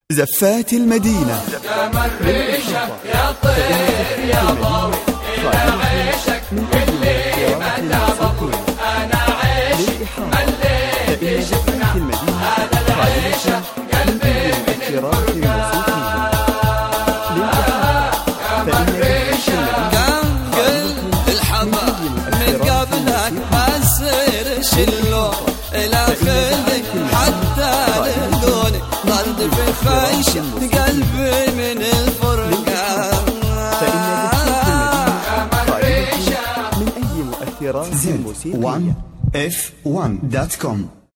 زفات المدينة يا مريشة يا طير يا ضوي إلى عيشك اللي ما تعبط أنا عيشي مليت شفنا هذا العيشة قلبي من الفرقان يا مريشة قل الحباب من قبلك ما يصير شلون إلى خلك حتى لقوني ضرب في خيشة قلبي من الفرقان من أي مؤثرات موسيقية F1.com